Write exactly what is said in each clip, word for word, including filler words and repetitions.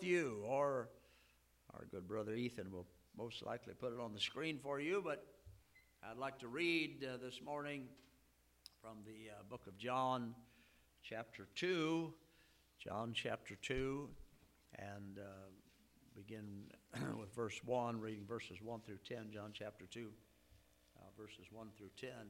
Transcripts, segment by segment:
with you, or our good brother Ethan will most likely put it on the screen for you, but I'd like to read uh, this morning from the uh, book of John, chapter two, John chapter two, and uh, begin with verse one, reading verses one through ten, John chapter two, uh, verses one through ten.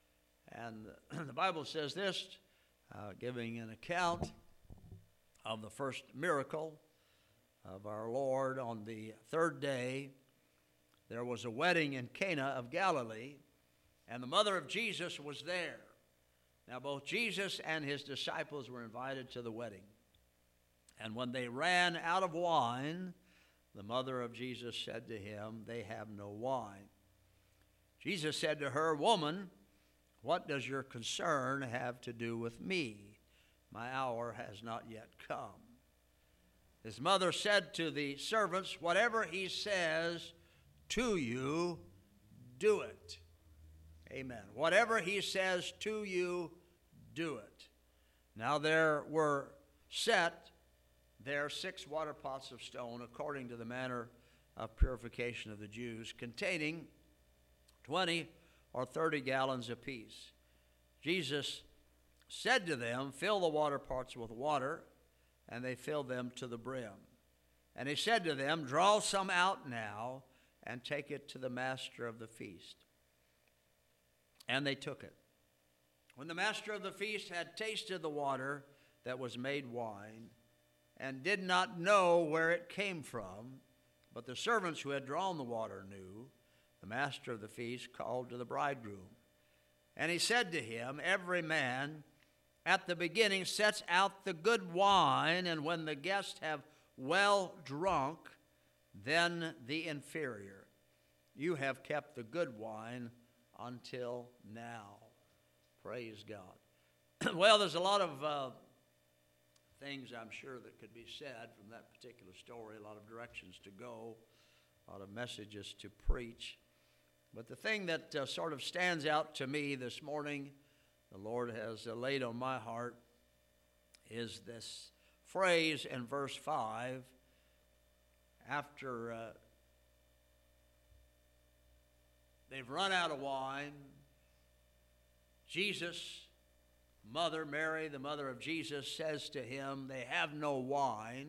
And the Bible says this, uh, giving an account of the first miracle of our Lord. On the third day, there was a wedding in Cana of Galilee, and the mother of Jesus was there. Now both Jesus and his disciples were invited to the wedding. And when they ran out of wine, the mother of Jesus said to him, "They have no wine." Jesus said to her, "Woman, what does your concern have to do with me? My hour has not yet come." His mother said to the servants, "Whatever he says to you, do it." Amen. Whatever he says to you, do it. Now there were set there six water pots of stone, according to the manner of purification of the Jews, containing twenty or thirty gallons apiece. Jesus said to them, "Fill the water pots with water," and they filled them to the brim. And he said to them, "Draw some out now, and take it to the master of the feast." And they took it. When the master of the feast had tasted the water that was made wine, and did not know where it came from, but the servants who had drawn the water knew, the master of the feast called to the bridegroom. And he said to him, "Every man at the beginning sets out the good wine, and when the guests have well drunk, then the inferior. You have kept the good wine until now." Praise God. Well, there's a lot of uh, things I'm sure that could be said from that particular story, a lot of directions to go, a lot of messages to preach. But the thing that uh, sort of stands out to me this morning, the Lord has uh, laid on my heart, is this phrase in verse five, after uh, they've run out of wine. Jesus' mother, Mary, the mother of Jesus, says to him, "They have no wine."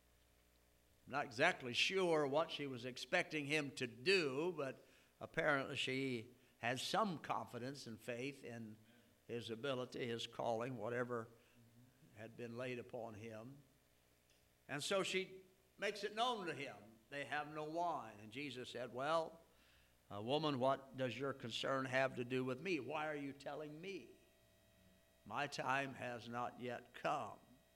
I'm not exactly sure what she was expecting him to do, but apparently she had some confidence and faith in his ability, his calling, whatever had been laid upon him. And so she makes it known to him, "They have no wine." And Jesus said, "Well, uh, woman, what does your concern have to do with me? Why are you telling me? My time has not yet come."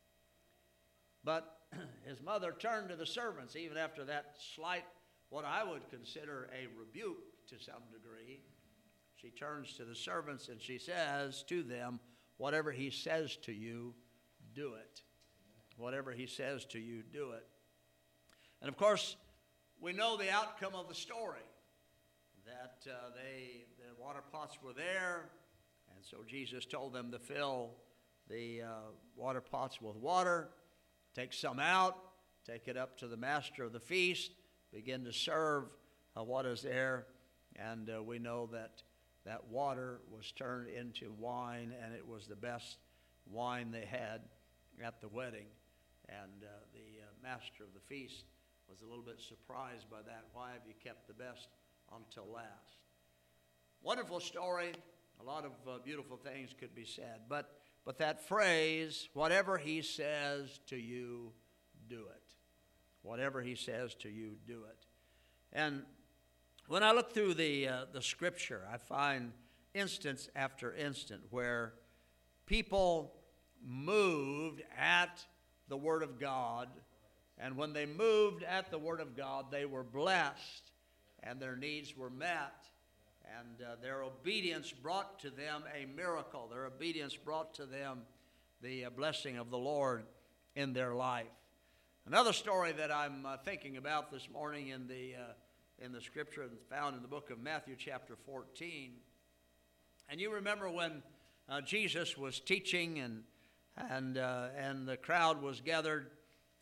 But his mother turned to the servants, even after that slight, what I would consider a rebuke to some degree. She turns to the servants and she says to them, "Whatever he says to you, do it." Whatever he says to you, do it. And of course, we know the outcome of the story, that uh, they, the water pots were there, and so Jesus told them to fill the uh, water pots with water, take some out, take it up to the master of the feast, begin to serve uh, what is there, and uh, we know that that water was turned into wine, and it was the best wine they had at the wedding. And uh, the uh, master of the feast was a little bit surprised by that. "Why have you kept the best until last?" Wonderful story. A lot of uh, beautiful things could be said. But, but that phrase, "Whatever he says to you, do it." Whatever he says to you, do it. And when I look through the, uh, the scripture, I find instance after instant where people moved at the Word of God, and when they moved at the Word of God, they were blessed, and their needs were met, and uh, their obedience brought to them a miracle. Their obedience brought to them the uh, blessing of the Lord in their life. Another story that I'm uh, thinking about this morning in the uh, in the scripture that's found in the book of Matthew chapter fourteen. And you remember when uh, Jesus was teaching and and uh, and the crowd was gathered,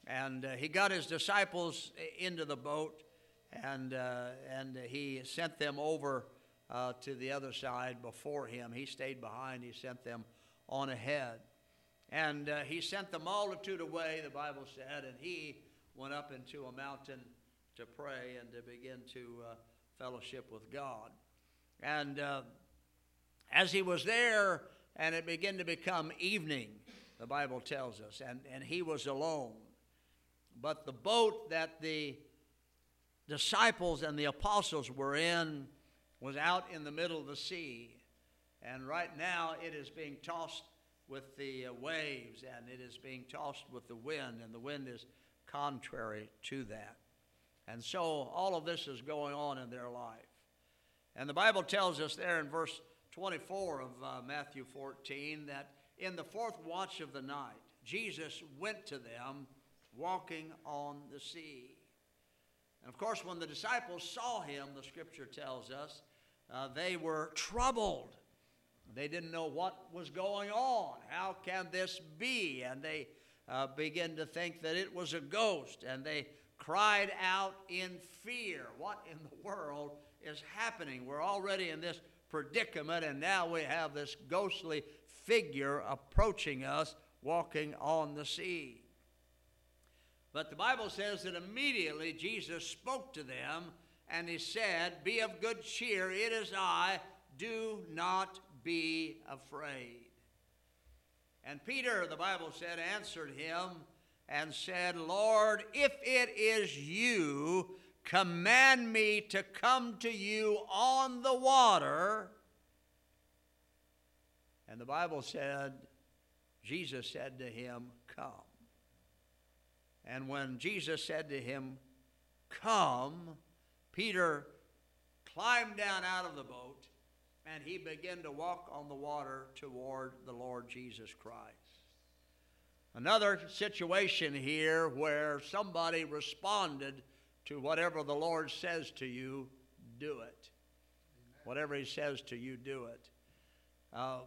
And uh, he got his disciples into the boat, and uh, and he sent them over uh, to the other side before him. He stayed behind. He sent them on ahead. And uh, he sent the multitude away, the Bible said, and he went up into a mountain to pray and to begin to uh, fellowship with God. And uh, as he was there, and it began to become evening, the Bible tells us, and, and he was alone. But the boat that the disciples and the apostles were in was out in the middle of the sea. And right now it is being tossed with the uh, waves, and it is being tossed with the wind, and the wind is contrary to that. And so all of this is going on in their life. And the Bible tells us there in verse twenty-four of uh, Matthew fourteen that in the fourth watch of the night, Jesus went to them walking on the sea. And of course, when the disciples saw him, the scripture tells us, uh, they were troubled. They didn't know what was going on. How can this be? And they uh, began to think that it was a ghost. And they cried out in fear. What in the world is happening? We're already in this predicament, and now we have this ghostly figure approaching us, walking on the sea. But the Bible says that immediately Jesus spoke to them, and he said, "Be of good cheer, it is I, do not be afraid." And Peter, the Bible said, answered him and said, "Lord, if it is you, command me to come to you on the water." And the Bible said, Jesus said to him, "Come." And when Jesus said to him, "Come," Peter climbed down out of the boat, and he began to walk on the water toward the Lord Jesus Christ. Another situation here where somebody responded to whatever the Lord says to you, do it. Amen. Whatever he says to you, do it. Uh,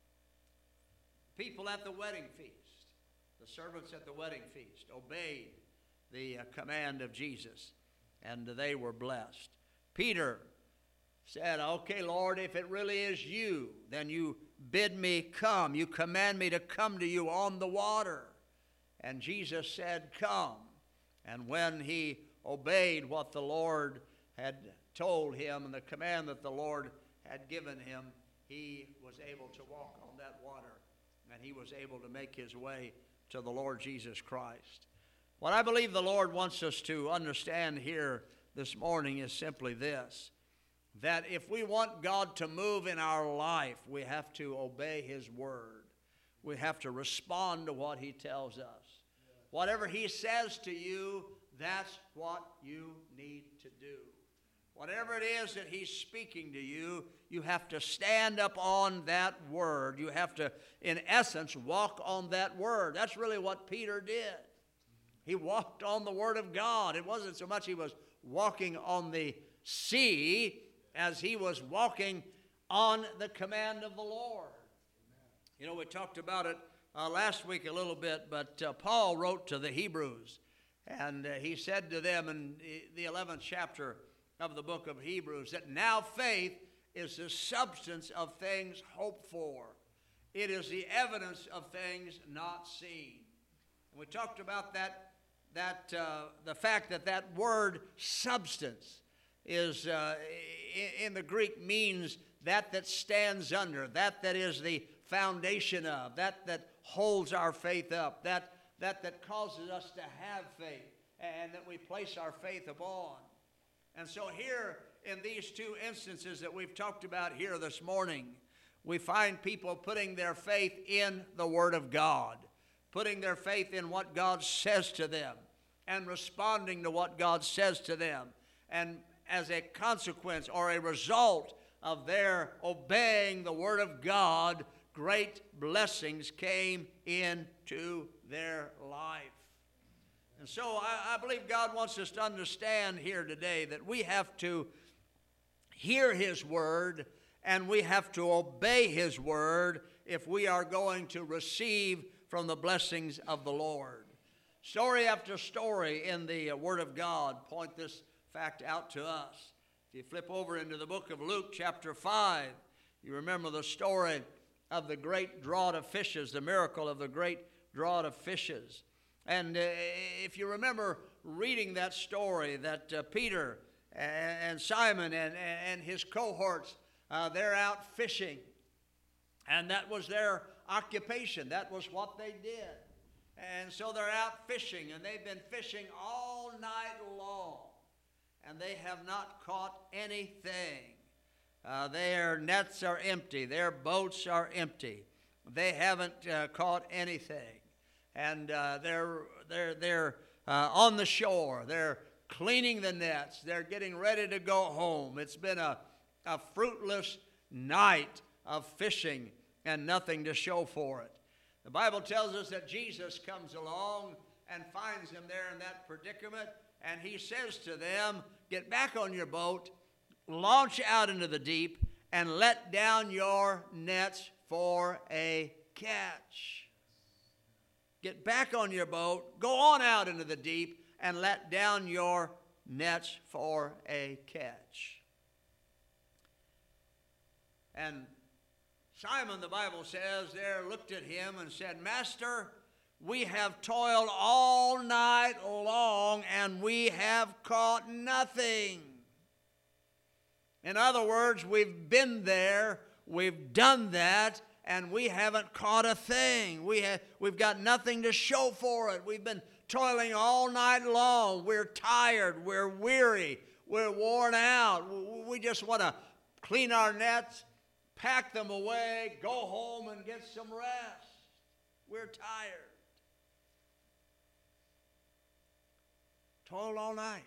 people at the wedding feast, the servants at the wedding feast, obeyed the uh, command of Jesus, and they were blessed. Peter said, "Okay, Lord, if it really is you, then you bid me come. You command me to come to you on the water." And Jesus said, "Come." And when he obeyed what the Lord had told him and the command that the Lord had given him, he was able to walk on that water, and he was able to make his way to the Lord Jesus Christ. What I believe the Lord wants us to understand here this morning is simply this: that if we want God to move in our life, we have to obey his word. We have to respond to what he tells us. Yeah. Whatever he says to you, that's what you need to do. Whatever it is that he's speaking to you, you have to stand up on that word. You have to, in essence, walk on that word. That's really what Peter did. He walked on the word of God. It wasn't so much he was walking on the sea as he was walking on the command of the Lord. Amen. You know, we talked about it uh, last week a little bit, but uh, Paul wrote to the Hebrews, and uh, he said to them in the eleventh chapter of the book of Hebrews that now faith is the substance of things hoped for. It is the evidence of things not seen. And we talked about that, that uh, the fact that that word substance is uh, in the Greek means that that stands under, that that is the foundation of, that that holds our faith up, that that that causes us to have faith and that we place our faith upon. And so here in these two instances that we've talked about here this morning, we find people putting their faith in the Word of God, putting their faith in what God says to them and responding to what God says to them. And as a consequence or a result of their obeying the Word of God, great blessings came into their life. And so I, I believe God wants us to understand here today that we have to hear his word and we have to obey his word if we are going to receive from the blessings of the Lord. story after story in the uh, Word of God point this fact out to us. If you flip over into the book of Luke chapter five, you remember the story of the great draught of fishes, the miracle of the great draught of fishes. And uh, if you remember reading that story, that uh, Peter and, and Simon and, and his cohorts, uh, they're out fishing. And that was their occupation. That was what they did. And so they're out fishing, and they've been fishing all night long. And they have not caught anything. Uh, their nets are empty. Their boats are empty. They haven't uh, caught anything. And uh, they're, they're, they're uh, on the shore. They're cleaning the nets. They're getting ready to go home. It's been a, a fruitless night of fishing and nothing to show for it. The Bible tells us that Jesus comes along and finds them there in that predicament. And he says to them, get back on your boat, launch out into the deep, and let down your nets for a catch. Get back on your boat, go on out into the deep, and let down your nets for a catch. And Simon, the Bible says, there looked at him and said, Master, we have toiled all night long, and we have caught nothing. In other words, we've been there, we've done that, and we haven't caught a thing. We have, we've got nothing to show for it. We've been toiling all night long. We're tired, we're weary, we're worn out. We just want to clean our nets, pack them away, go home and get some rest. We're tired. Toiled all night.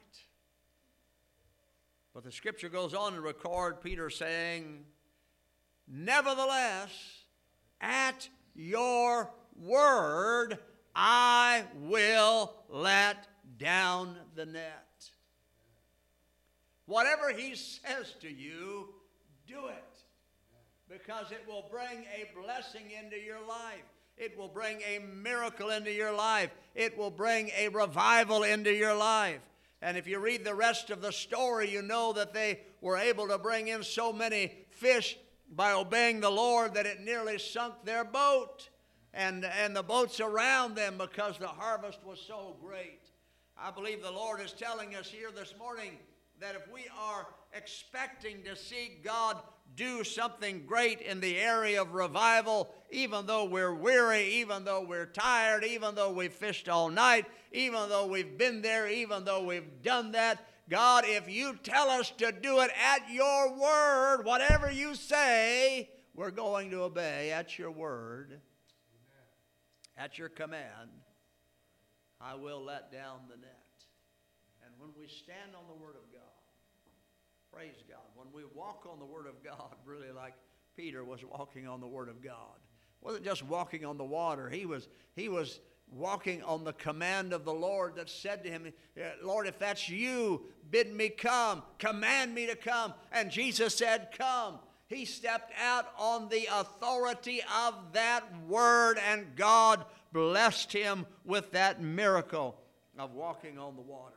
But the scripture goes on to record Peter saying, nevertheless, at your word, I will let down the net. Whatever he says to you, do it. Because it will bring a blessing into your life. It will bring a miracle into your life. It will bring a revival into your life. And if you read the rest of the story, you know that they were able to bring in so many fish by obeying the Lord that it nearly sunk their boat and, and the boats around them because the harvest was so great. I believe the Lord is telling us here this morning that if we are expecting to see God do something great in the area of revival, even though we're weary, even though we're tired, even though we've fished all night, even though we've been there, even though we've done that, God, if you tell us to do it at your word, whatever you say, we're going to obey at your word. Amen. At your command, I will let down the net. And when we stand on the word of God, praise God. When we walk on the Word of God, really like Peter was walking on the Word of God. Wasn't just walking on the water. He was, he was walking on the command of the Lord that said to him, Lord, if that's you, bid me come. Command me to come. And Jesus said, come. He stepped out on the authority of that Word, and God blessed him with that miracle of walking on the water.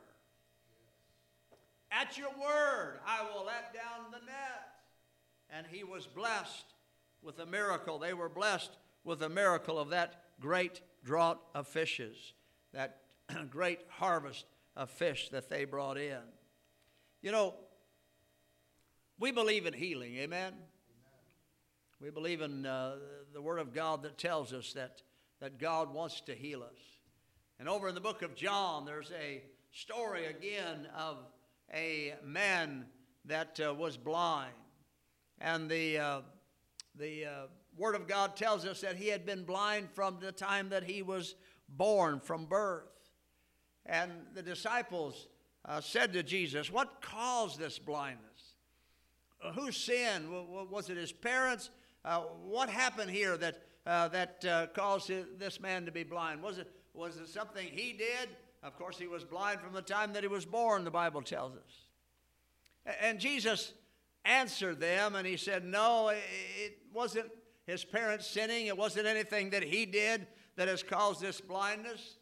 At your word, I will let down the net. And he was blessed with a miracle. They were blessed with a miracle of that great draught of fishes, that great harvest of fish that they brought in. You know, we believe in healing, amen? Amen. We believe in uh, the Word of God that tells us that, that God wants to heal us. And over in the book of John, there's a story again of a man that uh, was blind. And the, uh, the uh, Word of God tells us that he had been blind from the time that he was born, from birth. And the disciples uh, said to Jesus, what caused this blindness? Uh, who sinned? W- was it his parents? Uh, what happened here that, uh, that uh, caused this man to be blind? Was it, was it something he did? Of course, he was blind from the time that he was born, the Bible tells us. And Jesus answered them, and he said, no, it wasn't his parents sinning. It wasn't anything that he did that has caused this blindness.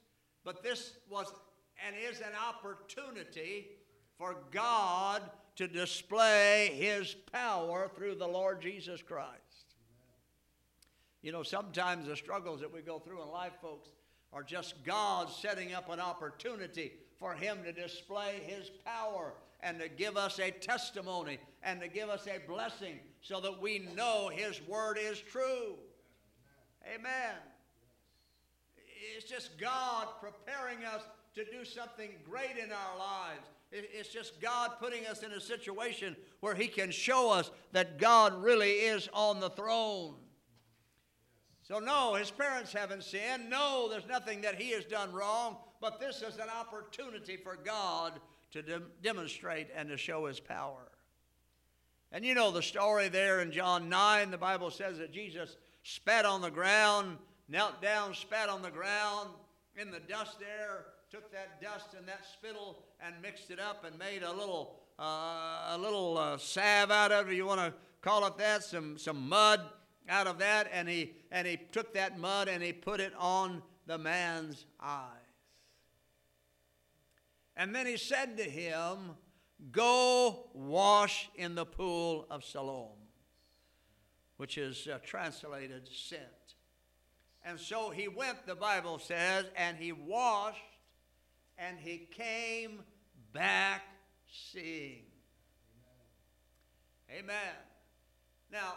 But this was and is an opportunity for God to display His power through the Lord Jesus Christ. You know, sometimes the struggles that we go through in life, folks, are just God setting up an opportunity for Him to display His power and to give us a testimony and to give us a blessing so that we know His word is true. Amen. It's just God preparing us to do something great in our lives. It's just God putting us in a situation where He can show us that God really is on the throne. So no, his parents haven't sinned. No, there's nothing that he has done wrong. But this is an opportunity for God to de- demonstrate and to show His power. And you know the story there in John nine. The Bible says that Jesus spat on the ground, knelt down, spat on the ground in the dust there, took that dust and that spittle and mixed it up and made a little uh, a little uh, salve out of it. You want to call it that? Some some mud out of that, and he and he took that mud and he put it on the man's eyes. And then he said to him, "Go wash in the pool of Siloam," which is uh, translated sent. And so he went, the Bible says, and he washed, and he came back seeing. Amen. Amen. Now,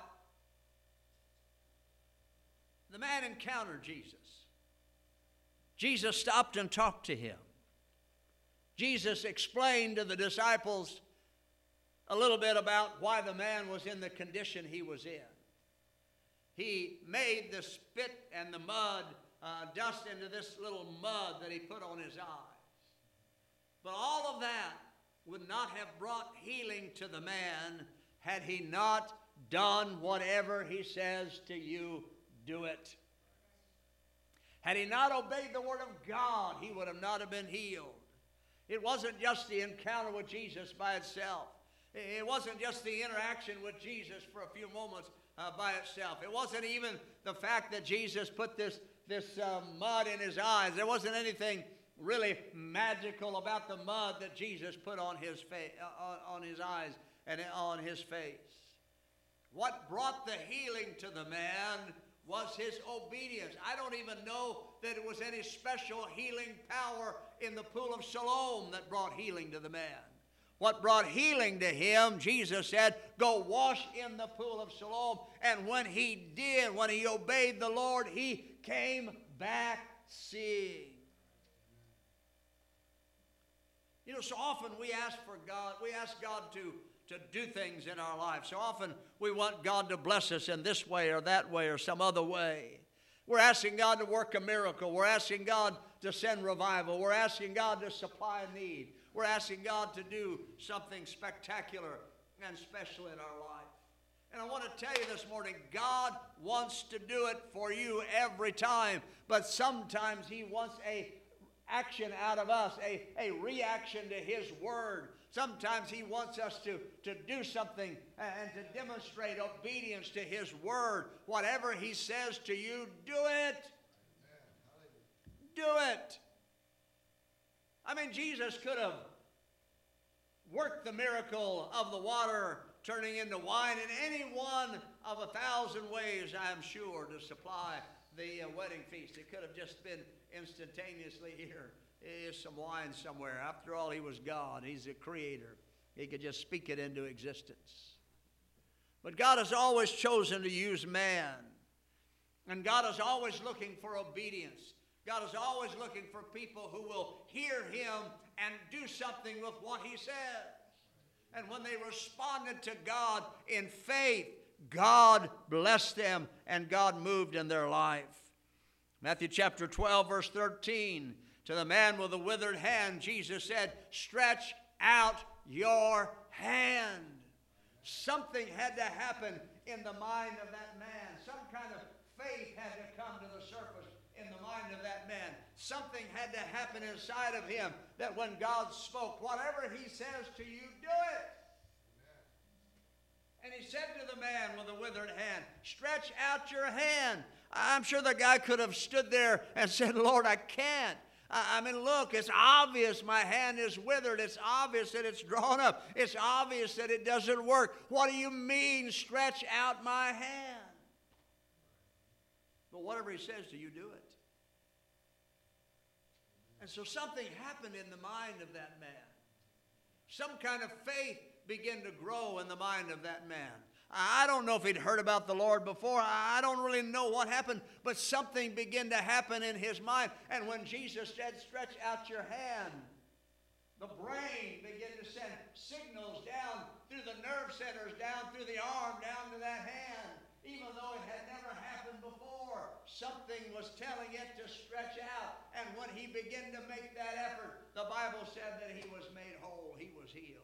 the man encountered Jesus. Jesus stopped and talked to him. Jesus explained to the disciples a little bit about why the man was in the condition he was in. He made the spit and the mud, uh, dust into this little mud that he put on his eyes. But all of that would not have brought healing to the man had he not done whatever he says to you, do it. Had he not obeyed the word of God, he would have not have been healed. It wasn't just the encounter with Jesus by itself. It wasn't just the interaction with Jesus for a few moments uh, by itself. It wasn't even the fact that Jesus put this, this uh, mud in his eyes. There wasn't anything really magical about the mud that Jesus put on his, fa- uh, on his eyes and on his face. What brought the healing to the man was his obedience. I don't even know that it was any special healing power in the pool of Siloam that brought healing to the man. What brought healing to him, Jesus said, "Go wash in the pool of Siloam." And when he did, when he obeyed the Lord, he came back seeing. You know, so often we ask for God, we ask God to to do things in our life. So often we want God to bless us in this way or that way or some other way. We're asking God to work a miracle. We're asking God to send revival. We're asking God to supply a need. We're asking God to do something spectacular and special in our life. And I want to tell you this morning, God wants to do it for you every time, but sometimes He wants a action out of us, a, a reaction to His word. Sometimes He wants us to, to do something and to demonstrate obedience to His word. Whatever He says to you, do it. Do it. I mean, Jesus could have worked the miracle of the water turning into wine in any one of a thousand ways, I'm sure, to supply the uh, wedding feast. It could have just been instantaneously here. Here's some wine somewhere. After all, He was God. He's the creator. He could just speak it into existence. But God has always chosen to use man. And God is always looking for obedience. God is always looking for people who will hear Him and do something with what He says. And when they responded to God in faith, God blessed them and God moved in their life. Matthew chapter twelve, verse thirteen. To the man with the withered hand, Jesus said, "Stretch out your hand." Something had to happen in the mind of that man. Some kind of faith had to come to the surface in the mind of that man. Something had to happen inside of him that when God spoke, whatever He says to you, do it. And He said to the man with the withered hand, "Stretch out your hand." I'm sure the guy could have stood there and said, "Lord, I can't. I, I mean, look, it's obvious my hand is withered. It's obvious that it's drawn up. It's obvious that it doesn't work. What do you mean, stretch out my hand? But whatever he says to you, do it. And so something happened in the mind of that man. Some kind of faith began to grow in the mind of that man. I don't know if he'd heard about the Lord before. I don't really know what happened, but something began to happen in his mind. And when Jesus said, stretch out your hand, the brain began to send signals down through the nerve centers, down through the arm, down to that hand. Even though it had never happened before, something was telling it to stretch out. And when he began to make that effort, the Bible said that he was made whole. He was healed.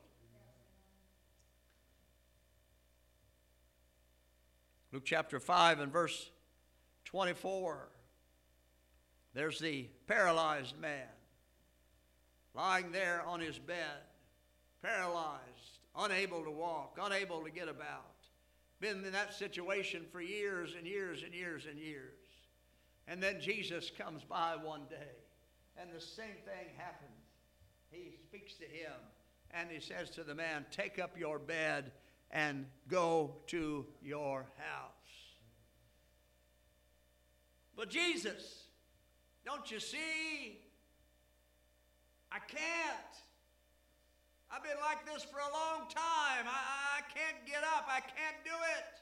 Luke chapter five and verse twenty-four. There's the paralyzed man lying there on his bed, paralyzed, unable to walk, unable to get about. Been in that situation for years and years and years and years. And then Jesus comes by one day, and the same thing happens. He speaks to him, and he says to the man, take up your bed and go to your house. But Jesus, don't you see? I can't. I've been like this for a long time. I, I can't get up. I can't do it.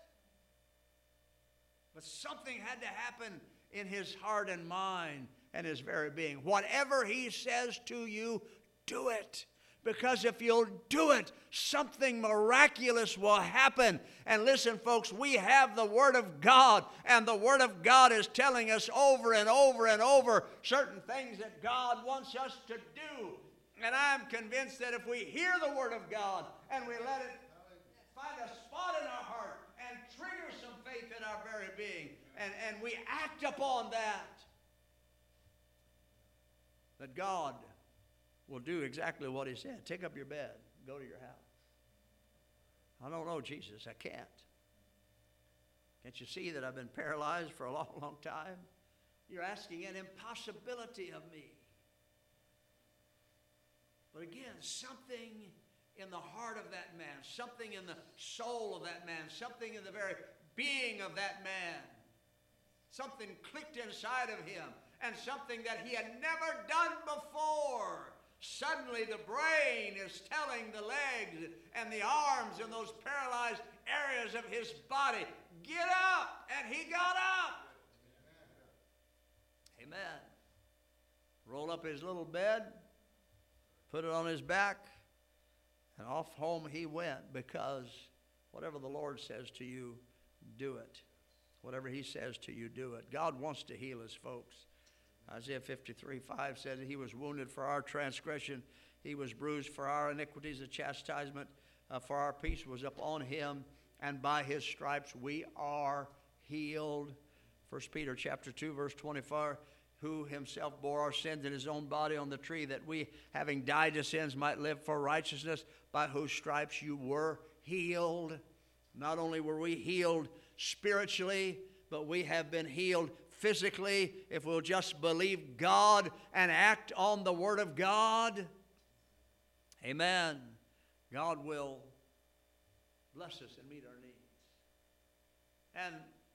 But something had to happen in his heart and mind and his very being. Whatever he says to you, do it. Because if you'll do it, something miraculous will happen. And listen, folks, we have the Word of God, and the Word of God is telling us over and over and over certain things that God wants us to do. And I'm convinced that if we hear the Word of God and we let it find a spot in our heart and trigger some faith in our very being, and, and we act upon that, that God will do exactly what he said. Take up your bed, go to your house. I don't know, Jesus, I can't. Can't you see that I've been paralyzed for a long, long time? You're asking an impossibility of me. But again, something in the heart of that man, something in the soul of that man, something in the very being of that man, something clicked inside of him, and something that he had never done before. Suddenly the brain is telling the legs and the arms and those paralyzed areas of his body, get up! And he got up. Amen. Amen. Rolled up his little bed, put it on his back, and off home he went, because whatever the Lord says to you, do it. Whatever he says to you, do it. God wants to heal his folks. Isaiah fifty-three five said that he was wounded for our transgression. He was bruised for our iniquities. The chastisement uh, for our peace was upon him, and by his stripes we are healed. First Peter chapter two, verse twenty-four, who himself bore our sins in his own body on the tree, that we, having died to sins, might live for righteousness, by whose stripes you were healed. Not only were we healed spiritually, but we have been healed physically, if we'll just believe God and act on the Word of God. Amen. God will bless us and meet our needs. And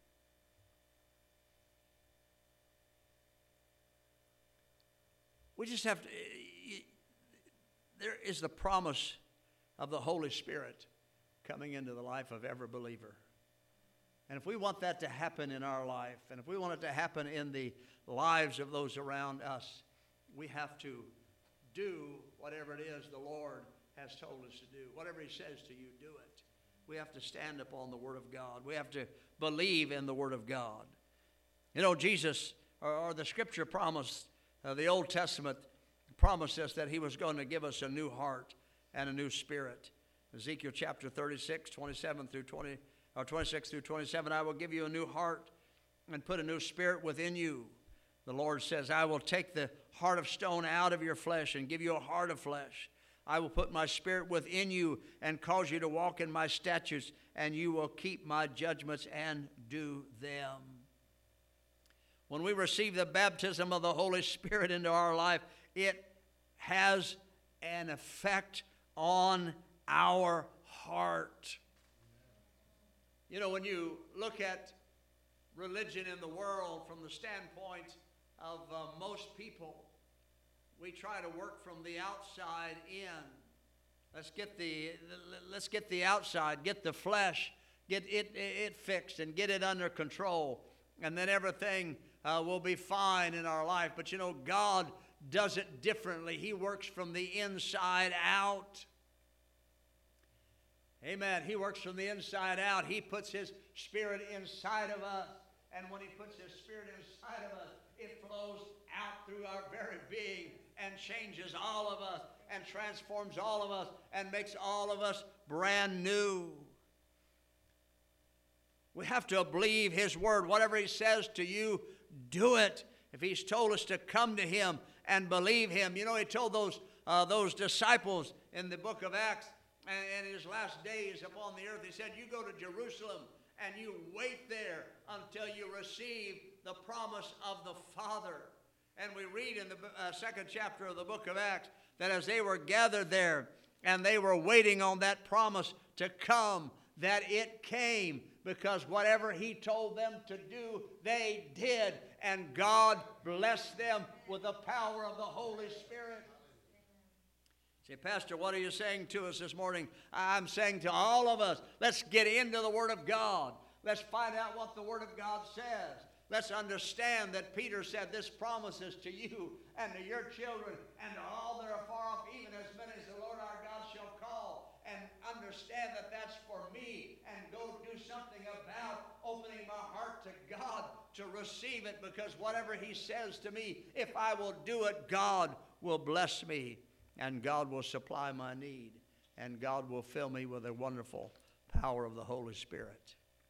we just have to, there is the promise of the Holy Spirit coming into the life of every believer. And if we want that to happen in our life, and if we want it to happen in the lives of those around us, we have to do whatever it is the Lord has told us to do. Whatever he says to you, do it. We have to stand upon the Word of God. We have to believe in the Word of God. You know, Jesus, or, or the Scripture promised, uh, the Old Testament promised us that he was going to give us a new heart and a new spirit. Ezekiel chapter thirty-six, twenty-seven through twenty. Or twenty-six through twenty-seven, I will give you a new heart and put a new spirit within you. The Lord says, I will take the heart of stone out of your flesh and give you a heart of flesh. I will put my spirit within you and cause you to walk in my statutes, and you will keep my judgments and do them. When we receive the baptism of the Holy Spirit into our life, it has an effect on our heart. You know, when you look at religion in the world from the standpoint of uh, most people, we try to work from the outside in. Let's get the let's get the outside, get the flesh, get it it fixed and get it under control, and then everything uh, will be fine in our life. But you know, God does it differently. He works from the inside out. Amen. He works from the inside out. He puts His Spirit inside of us. And when He puts His Spirit inside of us, it flows out through our very being and changes all of us and transforms all of us and makes all of us brand new. We have to believe His word. Whatever He says to you, do it. If He's told us to come to Him and believe Him. You know, He told those, uh, those disciples in the book of Acts, and in His last days upon the earth, He said, you go to Jerusalem and you wait there until you receive the promise of the Father. And we read in the uh, second chapter of the book of Acts that as they were gathered there and they were waiting on that promise to come, that it came, because whatever He told them to do, they did. And God blessed them with the power of the Holy Spirit. Say, Pastor, what are you saying to us this morning? I'm saying to all of us, let's get into the Word of God. Let's find out what the Word of God says. Let's understand that Peter said, this promises to you and to your children and to all that are far off, even as many as the Lord our God shall call. And understand that that's for me, and go do something about opening my heart to God to receive it, because whatever He says to me, if I will do it, God will bless me. And God will supply my need. And God will fill me with the wonderful power of the Holy Spirit.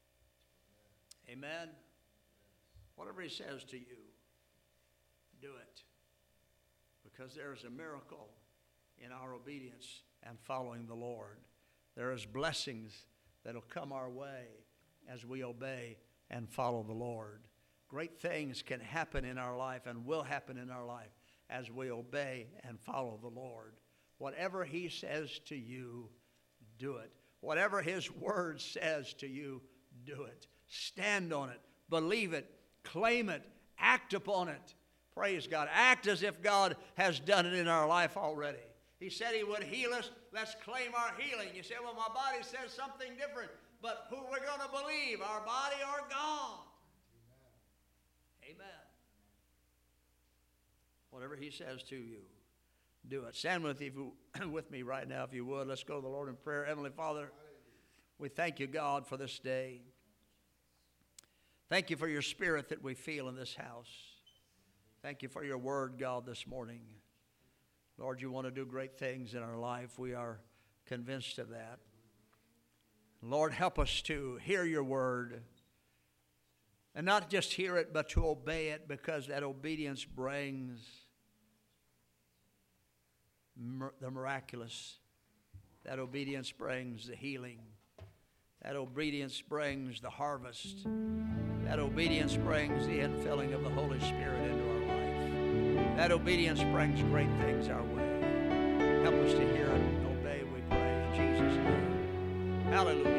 Amen. Whatever He says to you, do it. Because there is a miracle in our obedience and following the Lord. There is blessings that will come our way as we obey and follow the Lord. Great things can happen in our life and will happen in our life as we obey and follow the Lord. Whatever He says to you, do it. Whatever His word says to you, do it. Stand on it. Believe it. Claim it. Act upon it. Praise God. Act as if God has done it in our life already. He said He would heal us. Let's claim our healing. You say, well, my body says something different. But who we're going to believe, our body or God? Amen. Amen. Whatever He says to you, do it. Stand with, you, with me right now if you would. Let's go to the Lord in prayer. Heavenly Father, we thank You, God, for this day. Thank You for Your Spirit that we feel in this house. Thank You for Your word, God, this morning. Lord, You want to do great things in our life. We are convinced of that. Lord, help us to hear Your word. And not just hear it, but to obey it, because that obedience brings the miraculous. That obedience brings the healing. That obedience brings the harvest. That obedience brings the infilling of the Holy Spirit into our life. That obedience brings great things our way. Help us to hear it and obey, we pray, in Jesus' name. Hallelujah.